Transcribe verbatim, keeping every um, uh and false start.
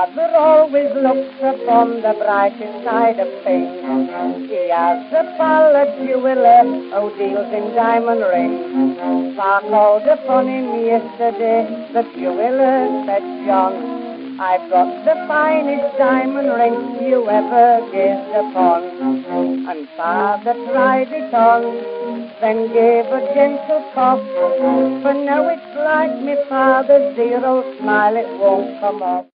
Father always looks upon the brightest side of things. He has a pal, a jeweler, who deals in diamond rings. Pa called upon him yesterday, the jeweler said, John, I've got the finest diamond ring you ever gazed upon. And Father tried it on, then gave a gentle cough. But now it's like me father's dear old smile, it won't come off.